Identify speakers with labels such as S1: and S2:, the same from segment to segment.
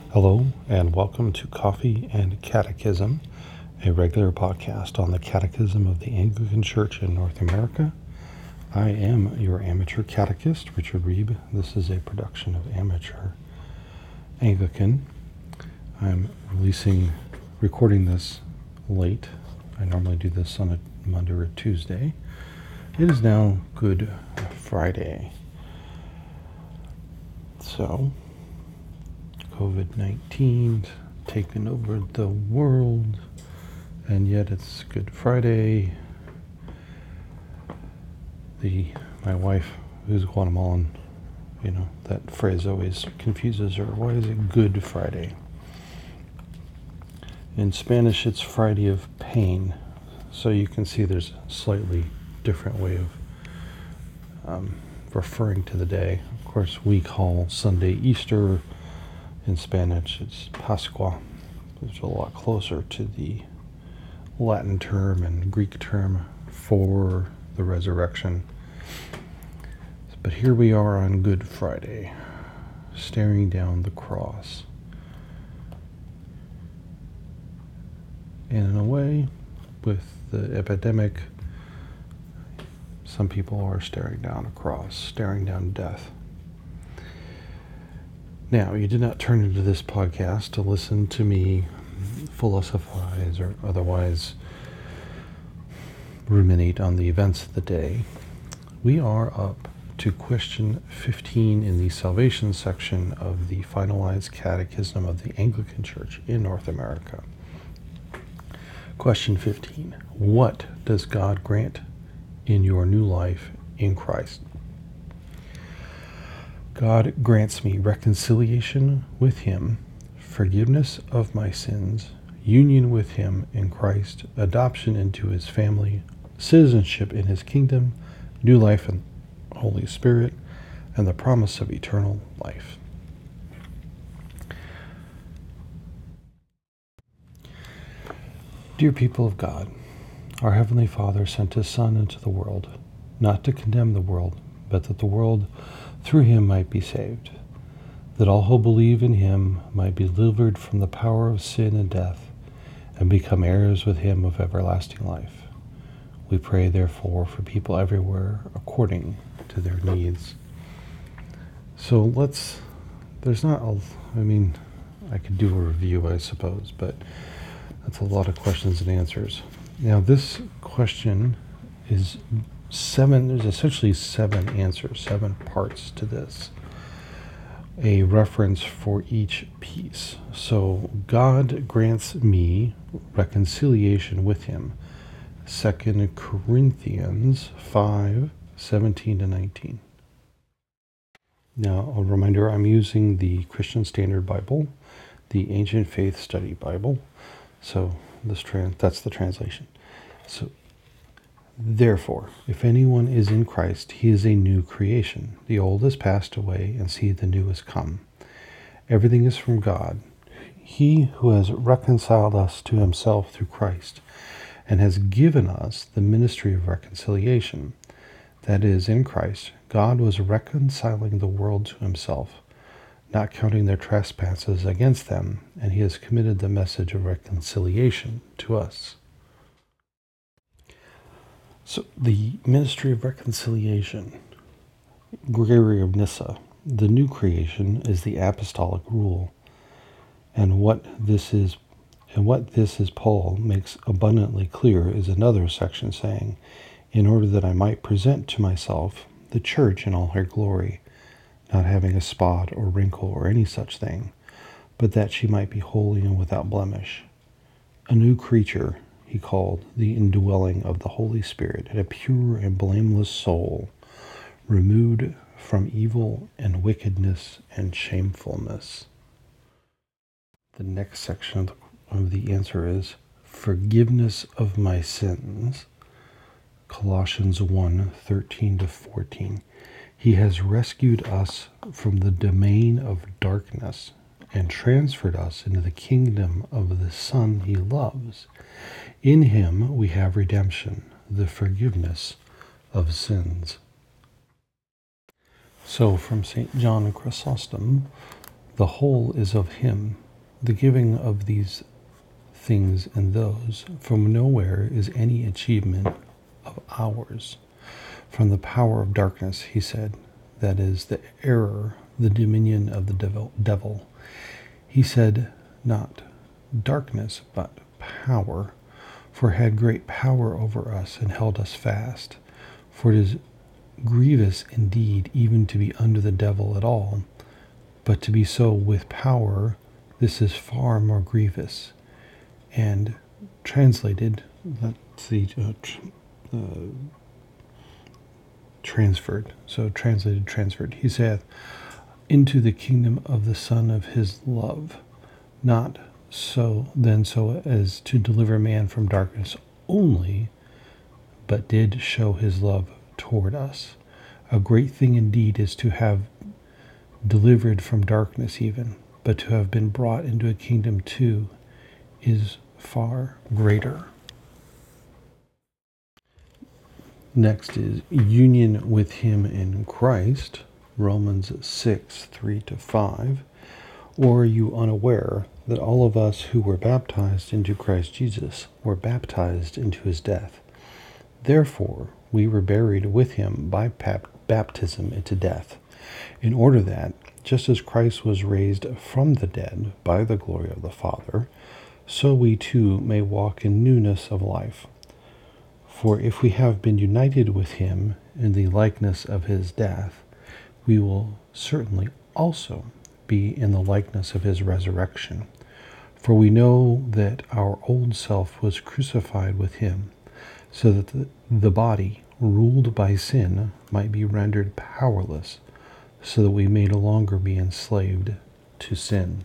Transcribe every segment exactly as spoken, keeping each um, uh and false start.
S1: Hello, and welcome to Coffee and Catechism, a regular podcast on the Catechism of the Anglican Church in North America. I am your amateur catechist, Richard Reeb. This is a production of Amateur Anglican. I'm releasing, recording this late. I normally do this on a Monday or Tuesday. It is now Good Friday. So, covid nineteen taken over the world, and yet it's Good Friday. The my wife, who's Guatemalan, you know, that phrase always confuses her. Why is it Good Friday? In Spanish, it's Friday of Pain. So you can see there's a slightly different way of um, referring to the day. Of course, we call Sunday Easter. In Spanish, it's Pascua, which is a lot closer to the Latin term and Greek term for the resurrection. But here we are on Good Friday, staring down the cross. And in a way, with the epidemic, some people are staring down a cross, staring down death. Now, you did not turn into this podcast to listen to me philosophize or otherwise ruminate on the events of the day. We are up to question fifteen in the salvation section of the finalized Catechism of the Anglican Church in North America. Question fifteen. What does God grant in your new life in Christ? God grants me reconciliation with Him, forgiveness of my sins, union with Him in Christ, adoption into His family, citizenship in His kingdom, new life in the Holy Spirit, and the promise of eternal life. Dear people of God, our Heavenly Father sent His Son into the world, not to condemn the world, but that the world through Him might be saved, that all who believe in Him might be delivered from the power of sin and death, and become heirs with Him of everlasting life. We pray, therefore, for people everywhere according to their needs. So let's, there's not, a, I mean, I could do a review, I suppose, but that's a lot of questions and answers. Now, this question is seven, there's essentially seven answers, seven parts to this. A reference for each piece. So, God grants me reconciliation with Him. Second Corinthians five, seventeen to nineteen. Now, a reminder, I'm using the Christian Standard Bible, the Ancient Faith Study Bible. So, this trans- that's the translation. So, therefore, if anyone is in Christ, he is a new creation. The old has passed away, and see, the new has come. Everything is from God. He who has reconciled us to Himself through Christ, and has given us the ministry of reconciliation. That is, in Christ, God was reconciling the world to Himself, not counting their trespasses against them, and He has committed the message of reconciliation to us. So, the ministry of reconciliation, Gregory of Nyssa, the new creation is the apostolic rule, and what this is, and what this is, Paul makes abundantly clear is another section saying, in order that I might present to myself the church in all her glory, not having a spot or wrinkle or any such thing, but that she might be holy and without blemish. A new creature He called the indwelling of the Holy Spirit, and a pure and blameless soul, removed from evil and wickedness and shamefulness. The next section of the, of the answer is forgiveness of my sins. Colossians one, thirteen to fourteen. He has rescued us from the domain of darkness and transferred us into the kingdom of the Son He loves. In Him we have redemption, the forgiveness of sins. So from Saint John Chrysostom, The whole is of him, the giving of these things and those. From nowhere is any achievement of ours. From the power of darkness, he said, that is the error, the dominion of the devil. devil. He said not darkness, but power, for it had great power over us and held us fast. For it is grievous indeed even to be under the devil at all, but to be so with power, this is far more grievous. And translated, let's see, uh, tr- uh, transferred, so translated, transferred, he saith, into the kingdom of the Son of his love, not so then so as to deliver man from darkness only, but did show his love toward us. A great thing indeed is to have delivered from darkness even, but to have been brought into a kingdom too is far greater. Next is union with him in Christ, Romans six, three to five. Or are you unaware that all of us who were baptized into Christ Jesus were baptized into his death? Therefore, we were buried with him by pap- baptism into death, in order that, just as Christ was raised from the dead by the glory of the Father, so we too may walk in newness of life. For if we have been united with him in the likeness of his death, we will certainly also be in the likeness of his resurrection. For we know that our old self was crucified with him, so that the, the body, ruled by sin, might be rendered powerless, so that we may no longer be enslaved to sin.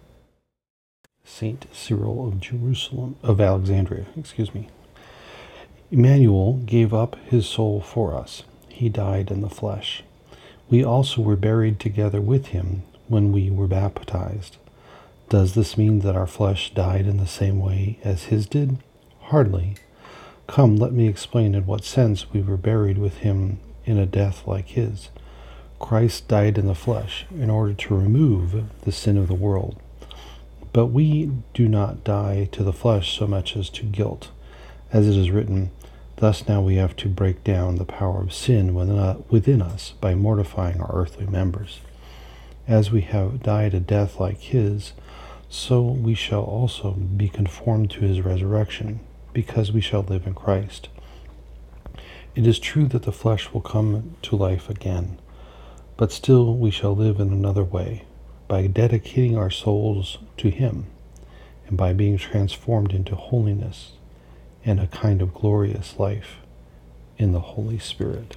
S1: Saint Cyril of Jerusalem, of Alexandria, excuse me. Emmanuel gave up his soul for us. He died in the flesh. We also were buried together with him when we were baptized. Does this mean that our flesh died in the same way as his did? Hardly. Come, let me explain in what sense we were buried with him in a death like his. Christ died in the flesh in order to remove the sin of the world. But we do not die to the flesh so much as to guilt. As it is written, thus now we have to break down the power of sin within us by mortifying our earthly members. As we have died a death like his, so we shall also be conformed to his resurrection, because we shall live in Christ. It is true that the flesh will come to life again, but still we shall live in another way, by dedicating our souls to him, and by being transformed into holiness and a kind of glorious life in the Holy Spirit.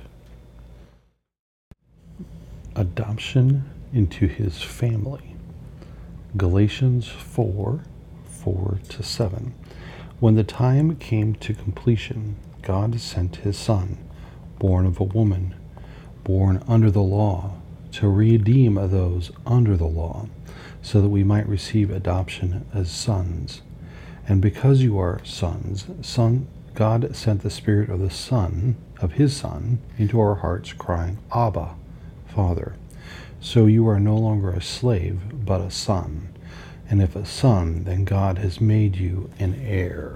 S1: Adoption into his family. Galatians four, four to seven. When the time came to completion, God sent his Son, born of a woman, born under the law, to redeem those under the law, so that we might receive adoption as sons. And because you are sons, son, God sent the Spirit of the Son, of his Son, into our hearts, crying, Abba, Father. So you are no longer a slave, but a son. And if a son, then God has made you an heir.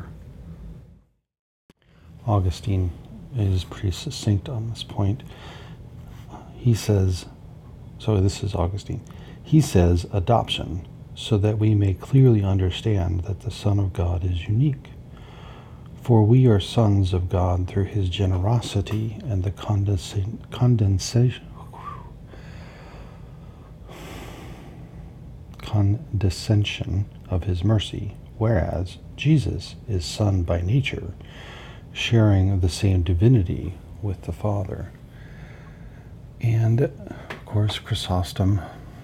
S1: Augustine is pretty succinct on this point. He says, so this is Augustine, he says adoption, so that we may clearly understand that the Son of God is unique. For we are sons of God through his generosity and the condensation, condensation condescension of his mercy, whereas Jesus is Son by nature, sharing the same divinity with the Father. And, of course, Chrysostom.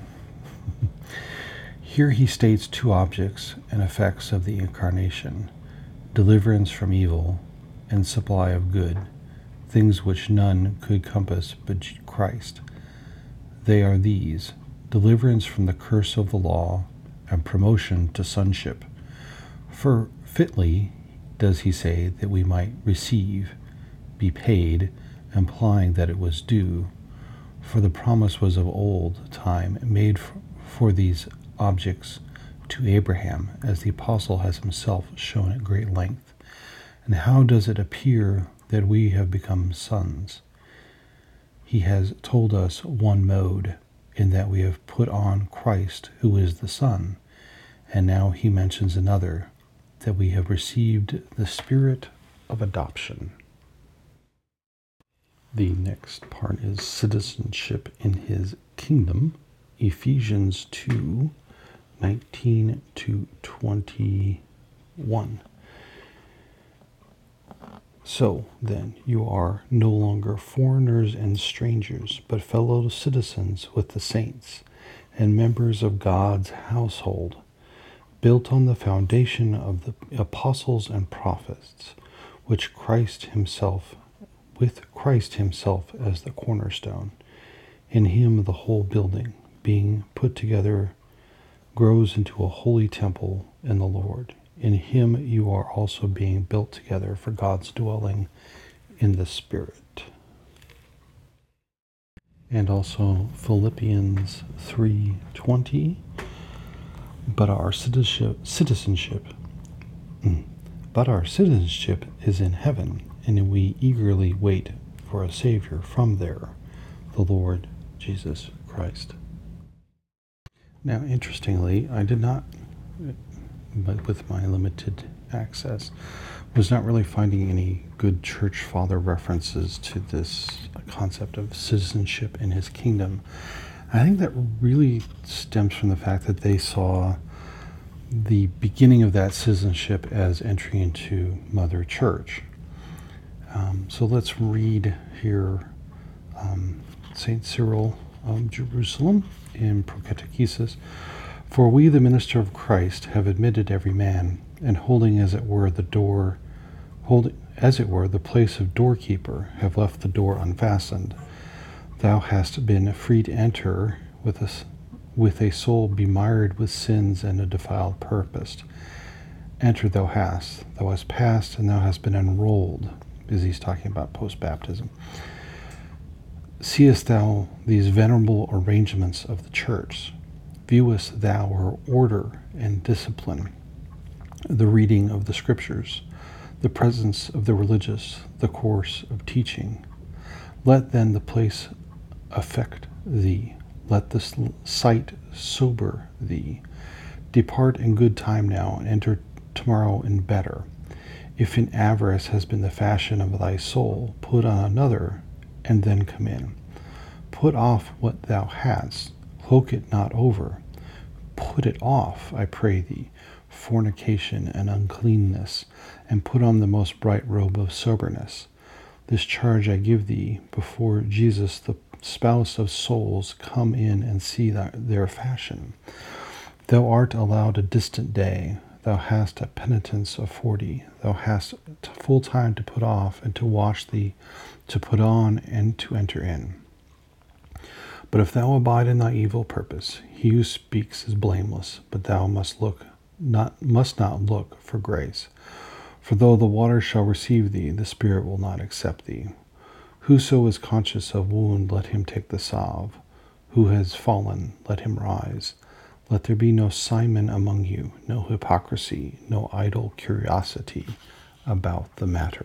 S1: Here he states two objects and effects of the Incarnation: deliverance from evil and supply of good, things which none could compass but Christ. They are these: deliverance from the curse of the law, and promotion to sonship. For fitly does he say that we might receive, be paid, implying that it was due. For the promise was of old time made for these objects to Abraham, as the apostle has himself shown at great length? And how does it appear that we have become sons? He has told us one mode, in that we have put on Christ, who is the Son. And now he mentions another, that we have received the Spirit of adoption. The next part is citizenship in his kingdom. Ephesians two, nineteen to twenty-one. So then, you are no longer foreigners and strangers, but fellow citizens with the saints, and members of God's household, built on the foundation of the apostles and prophets, which Christ himself, with Christ himself as the cornerstone. In him the whole building, being put together, grows into a holy temple in the Lord. In him you are also being built together for God's dwelling in the Spirit. And also Philippians three twenty. But our citizenship, citizenship, but our citizenship is in heaven, and we eagerly wait for a Savior from there, the Lord Jesus Christ. Now, interestingly, I did not, but with my limited access, was not really finding any good church father references to this concept of citizenship in his kingdom. I think that really stems from the fact that they saw the beginning of that citizenship as entry into Mother Church. Um, so let's read here um, Saint Cyril of Jerusalem in Procatechesis. For we, the minister of Christ, have admitted every man, and holding as it were the door, holding as it were the place of doorkeeper, have left the door unfastened. Thou hast been free to enter with a, with a soul bemired with sins and a defiled purpose. Enter thou hast, thou hast passed, and thou hast been enrolled, as he's talking about post-baptism. Seest thou these venerable arrangements of the church? Viewest thou her order and discipline, the reading of the scriptures, the presence of the religious, the course of teaching? Let then the place affect thee. Let the sight sober thee. Depart in good time now, and enter tomorrow in better. If in avarice has been the fashion of thy soul, put on another, and then come in. Put off what thou hast, cloak it not over. Put it off, I pray thee, fornication and uncleanness, and put on the most bright robe of soberness. This charge I give thee before Jesus, the spouse of souls, come in and see their fashion. Thou art allowed a distant day. Thou hast a penitence of forty. Thou hast full time to put off and to wash thee, to put on and to enter in. But if thou abide in thy evil purpose, he who speaks is blameless, but thou must look not must not look for grace. For though the water shall receive thee, the Spirit will not accept thee. Whoso is conscious of wound, let him take the salve. Who has fallen, let him rise. Let there be no Simon among you, no hypocrisy, no idle curiosity about the matter.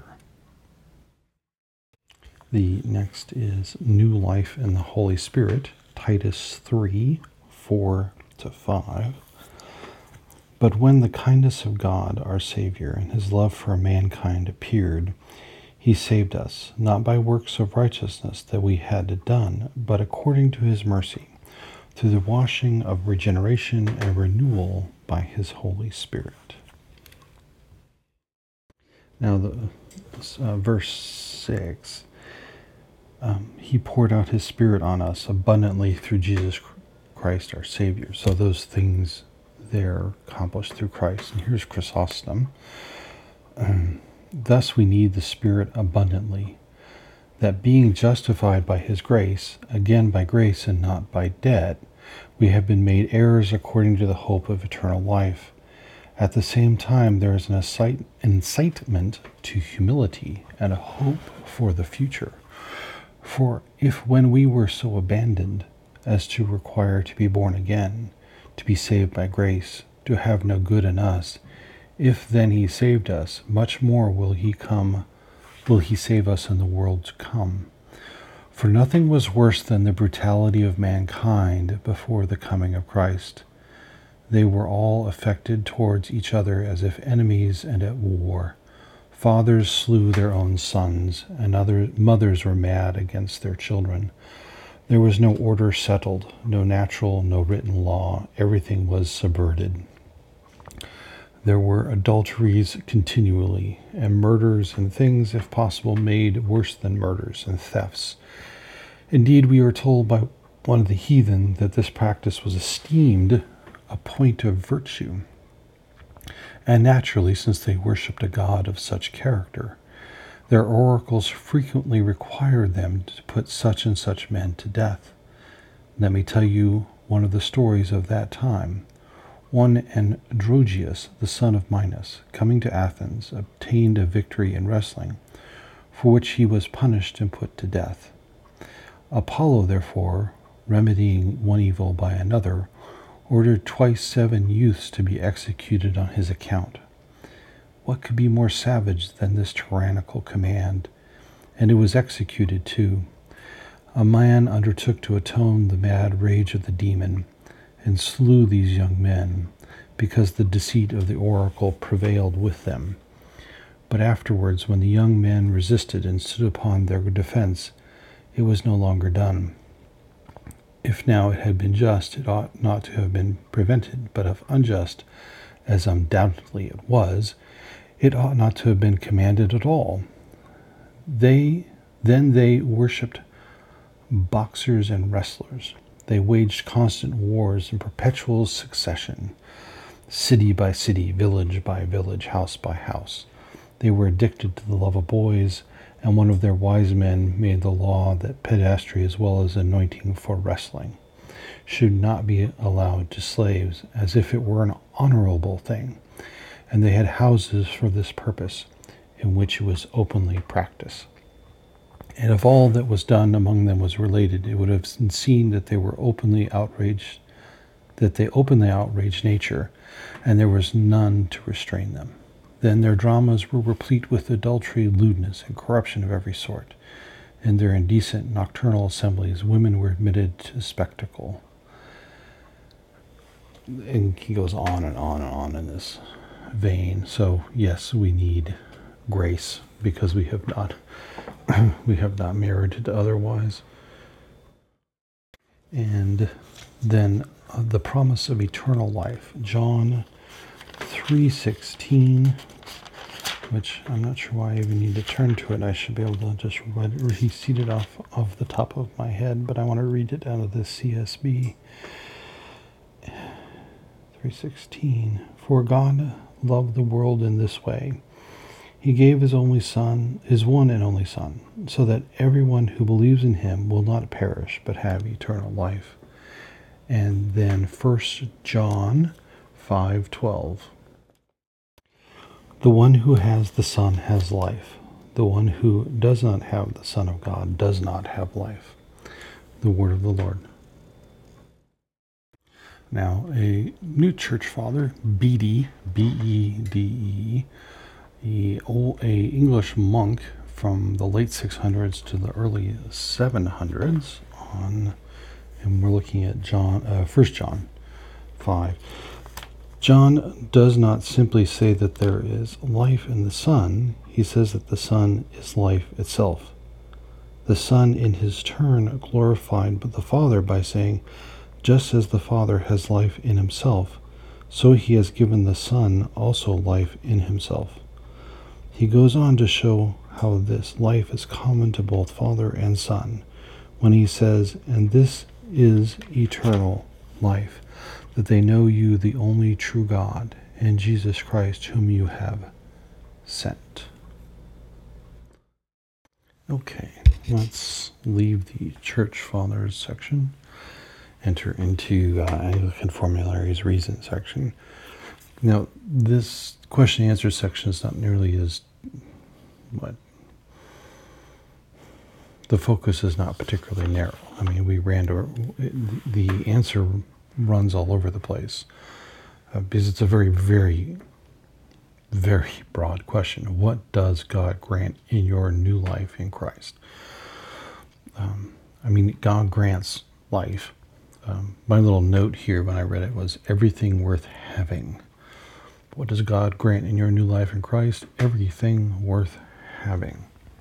S1: The next is New Life in the Holy Spirit, Titus three, four to five. But when the kindness of God, our Savior, and his love for mankind appeared, he saved us, not by works of righteousness that we had done, but according to his mercy, through the washing of regeneration and renewal by his Holy Spirit. Now, the uh, verse six. Um, he poured out his Spirit on us abundantly through Jesus Christ our Savior. So those things there accomplished through Christ. And here's Chrysostom. Um, Thus we need the Spirit abundantly, that being justified by his grace, again by grace and not by debt, we have been made heirs according to the hope of eternal life. At the same time, there is an incite- incitement to humility and a hope for the future. For if when we were so abandoned as to require to be born again, to be saved by grace, to have no good in us. If then he saved us, much more will he come, will he save us in the world to come. For nothing was worse than the brutality of mankind before the coming of Christ. They were all affected towards each other as if enemies and at war. Fathers slew their own sons, and other mothers were mad against their children. There was no order settled, no natural, no written law. Everything was subverted. There were adulteries continually, and murders, and things, if possible, made worse than murders, and thefts. Indeed, we are told by one of the heathen that this practice was esteemed a point of virtue. And naturally, since they worshipped a god of such character, their oracles frequently required them to put such and such men to death. Let me tell you one of the stories of that time. One Androgeus, the son of Minos, coming to Athens, obtained a victory in wrestling, for which he was punished and put to death. Apollo, therefore, remedying one evil by another, ordered twice seven youths to be executed on his account. What could be more savage than this tyrannical command? And it was executed too. A man undertook to atone the mad rage of the demon, and slew these young men, because the deceit of the oracle prevailed with them. But afterwards, when the young men resisted and stood upon their defense, it was no longer done. If now it had been just, it ought not to have been prevented, but if unjust, as undoubtedly it was, it ought not to have been commanded at all. They then they worshipped boxers and wrestlers. They waged constant wars in perpetual succession, city by city, village by village, house by house. They were addicted to the love of boys, and one of their wise men made the law that pedastry as well as anointing for wrestling should not be allowed to slaves, as if it were an honorable thing, and they had houses for this purpose, in which it was openly practiced. And if all that was done among them was related, it would have been seen that they were openly outraged, that they openly outraged nature, and there was none to restrain them. Then their dramas were replete with adultery, lewdness, and corruption of every sort. In their indecent nocturnal assemblies, women were admitted to spectacle. And he goes on and on and on in this vein. So yes, we need grace because we have not we have not merited otherwise. And then uh, the promise of eternal life, John three sixteen, which I'm not sure why I even need to turn to it. I should be able to just read it off of the top of my head, but I want to read it out of the C S B. three sixteen. For God loved the world in this way. He gave his only Son, his one and only Son, so that everyone who believes in him will not perish, but have eternal life. And then First John five twelve. The one who has the Son has life. The one who does not have the Son of God does not have life. The word of the Lord. Now, a new church father, Bede, B E D E, a, old, a English monk from the late six hundreds to the early seven hundreds, on, and we're looking at John, uh, First John five. John does not simply say that there is life in the Son. He says that the Son is life itself. The Son, in his turn, glorified the Father by saying, just as the Father has life in himself, so he has given the Son also life in himself. He goes on to show how this life is common to both Father and Son, when he says, and this is eternal life, that they know you, the only true God, and Jesus Christ, whom you have sent. Okay, let's leave the Church Fathers section, enter into uh, Anglican Formularies Reason section. Now, this question and answer section is not nearly as, what, the focus is not particularly narrow. I mean, we ran to, the answer runs all over the place uh, because it's a very, very, very broad question. What does God grant in your new life in Christ? Um, I mean, God grants life. Um, my little note here when I read it was everything worth having. What does God grant in your new life in Christ? Everything worth having.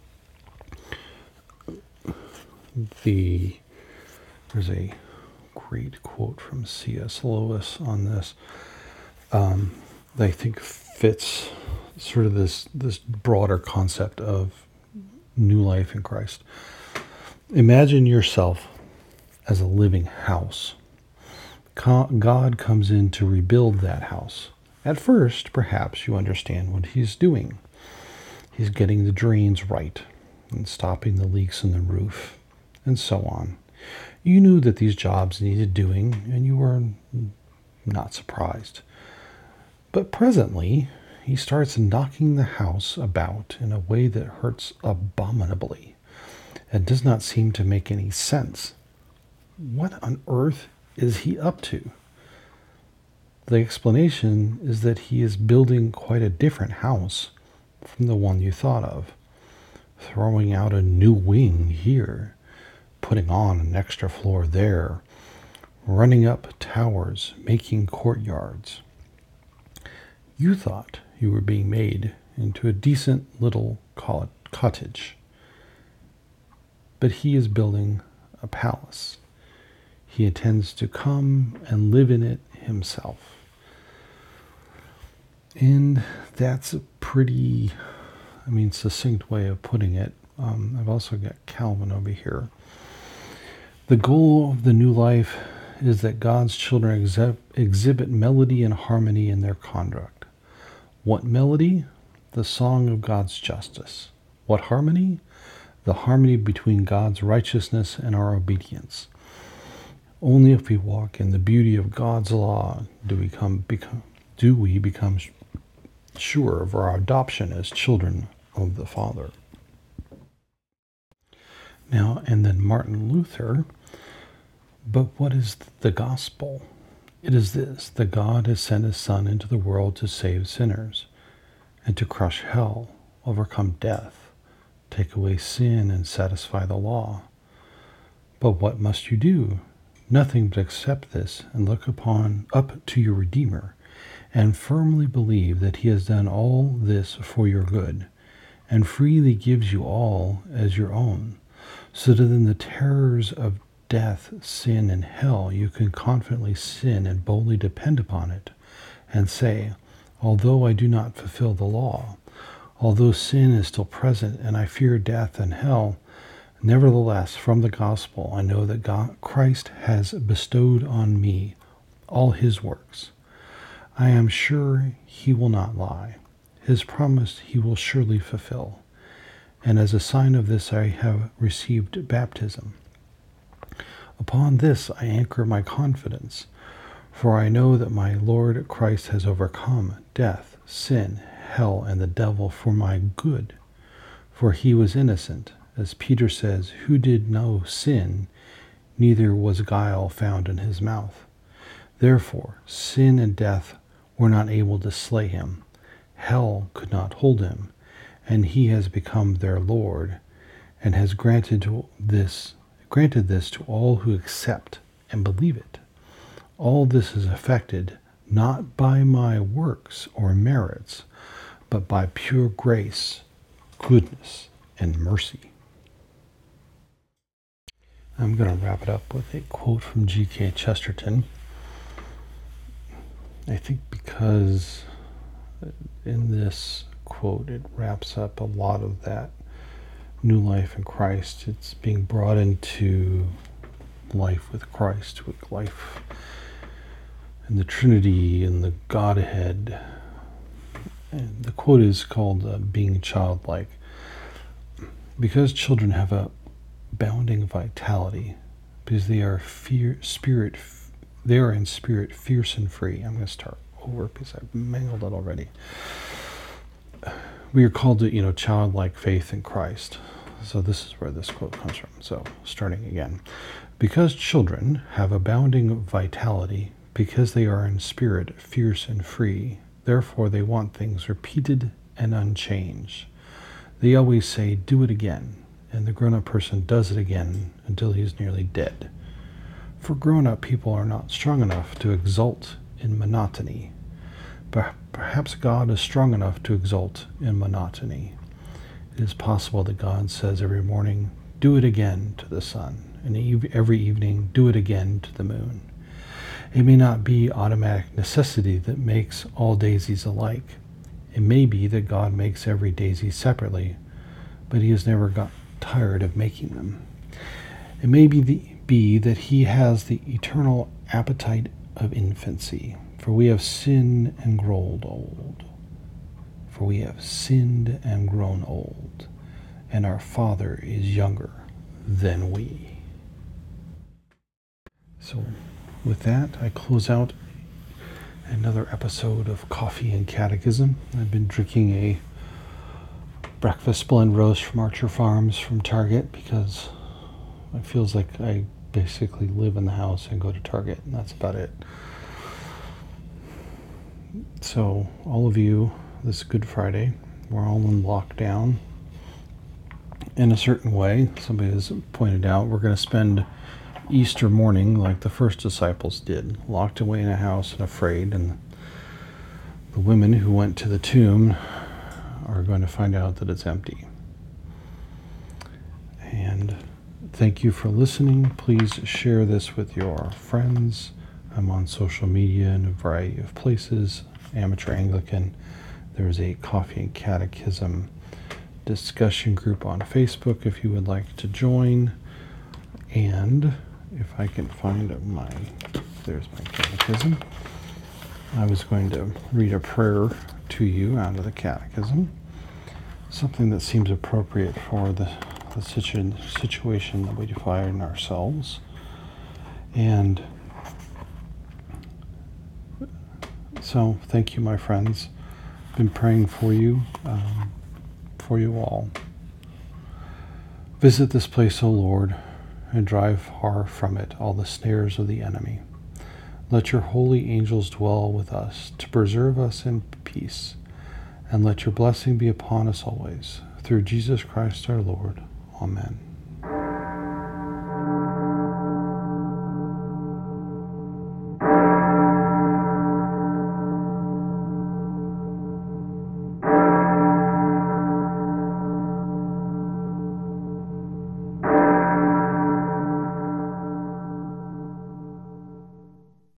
S1: The there's a great quote from C S Lewis on this um, that I think fits sort of this this broader concept of new life in Christ. Imagine yourself as a living house. God comes in to rebuild that house. At first, perhaps you understand what he's doing. He's getting the drains right and stopping the leaks in the roof and so on. You knew that these jobs needed doing and you were not surprised. But presently, he starts knocking the house about in a way that hurts abominably and does not seem to make any sense. What on earth is he up to? The explanation is that he is building quite a different house from the one you thought of, throwing out a new wing here, putting on an extra floor there, running up towers, making courtyards. You thought you were being made into a decent little cottage, but he is building a palace. He intends to come and live in it himself. And that's a pretty, I mean, succinct way of putting it. Um, I've also got Calvin over here. The goal of the new life is that God's children exhi- exhibit melody and harmony in their conduct. What melody? The song of God's justice. What harmony? The harmony between God's righteousness and our obedience. Only if we walk in the beauty of God's law do we come become do we become sure of our adoption as children of the Father. Now, and then Martin Luther, but what is the gospel? It is this, that God has sent his Son into the world to save sinners and to crush hell, overcome death, take away sin, and satisfy the law. But what must you do? Nothing but accept this and look upon up to your Redeemer and firmly believe that he has done all this for your good and freely gives you all as your own, so that in the terrors of death, sin, and hell you can confidently sin and boldly depend upon it and say, although I do not fulfill the law, although sin is still present and I fear death and hell, nevertheless, from the gospel, I know that God, Christ has bestowed on me all his works. I am sure he will not lie. His promise he will surely fulfill. And as a sign of this, I have received baptism. Upon this I anchor my confidence, for I know that my Lord Christ has overcome death, sin, hell, and the devil for my good. For he was innocent, as Peter says, who did no sin, neither was guile found in his mouth. Therefore, sin and death were not able to slay him. Hell could not hold him, and he has become their Lord, and has granted to this granted this to all who accept and believe it. All this is effected not by my works or merits, but by pure grace, goodness, and mercy. I'm going to wrap it up with a quote from G K Chesterton. I think because in this quote it wraps up a lot of that new life in Christ. It's being brought into life with Christ, with life in the Trinity and the Godhead. And the quote is called uh, being childlike. Because children have a bounding vitality, because they are fear, spirit, they are in spirit fierce and free. I'm going to start over because I've mangled it already. We are called to, you know, childlike faith in Christ. So this is where this quote comes from. So starting again. Because children have abounding vitality, because they are in spirit fierce and free, therefore they want things repeated and unchanged. They always say, do it again, and the grown-up person does it again until he is nearly dead. For grown-up people are not strong enough to exult in monotony. But perhaps God is strong enough to exult in monotony. It is possible that God says every morning, do it again to the sun, and every evening, do it again to the moon. It may not be automatic necessity that makes all daisies alike. It may be that God makes every daisy separately, but he has never got tired of making them. It may be, the, be that he has the eternal appetite of infancy, for we have sinned and grown old. For we have sinned and grown old, and our Father is younger than we. So with that, I close out another episode of Coffee and Catechism. I've been drinking a breakfast blend roast from Archer Farms from Target because it feels like I basically live in the house and go to Target, and that's about it. So all of you, this Good Friday, we're all in lockdown in a certain way. Somebody has pointed out we're going to spend Easter morning like the first disciples did, locked away in a house and afraid, and the women who went to the tomb are going to find out that it's empty. And thank you for listening. Please share this with your friends. I'm on social media in a variety of places. Amateur Anglican. There's a Coffee and Catechism discussion group on Facebook if you would like to join. And if I can find my, there's my catechism. I was going to read a prayer to you out of the catechism, something that seems appropriate for the, the situ- situation that we find ourselves. And so, thank you, my friends. I've been praying for you, um, for you all. Visit this place, O Lord, and drive far from it all the snares of the enemy. Let your holy angels dwell with us to preserve us in peace, and let your blessing be upon us always. Through Jesus Christ our Lord. Amen.